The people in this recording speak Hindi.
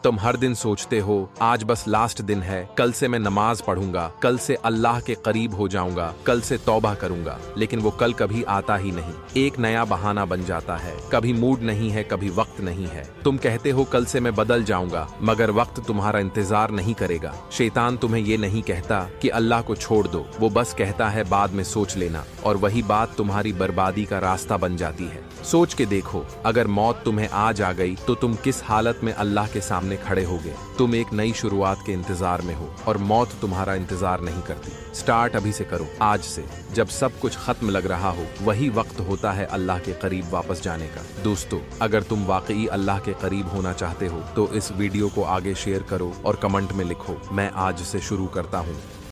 तुम हर दिन सोचते हो आज बस लास्ट दिन है, कल से मैं नमाज पढ़ूंगा, कल से अल्लाह के करीब हो जाऊंगा, कल से तौबा करूंगा, लेकिन वो कल कभी आता ही नहीं। एक नया बहाना बन जाता है, कभी मूड नहीं है, कभी वक्त नहीं है। तुम कहते हो कल से मैं बदल जाऊंगा, मगर वक्त तुम्हारा इंतजार नहीं करेगा। शैतान तुम्हें ये नहीं कहता कि अल्लाह को छोड़ दो, वो बस कहता है बाद में सोच लेना, और वही बात तुम्हारी बर्बादी का रास्ता बन जाती है। सोच के देखो, अगर मौत तुम्हें आज आ गई तो तुम किस हालत में अल्लाह के सामने खड़े होगे। तुम एक नई शुरुआत के इंतजार में हो और मौत तुम्हारा इंतजार नहीं करती। स्टार्ट अभी से करो, आज से। जब सब कुछ खत्म लग रहा हो, वही वक्त होता है अल्लाह के करीब वापस जाने का। दोस्तों, अगर तुम वाकई अल्लाह के करीब होना चाहते हो तो इस वीडियो को आगे शेयर करो और कमेंट में लिखो, मैं आज से शुरू करता हूँ।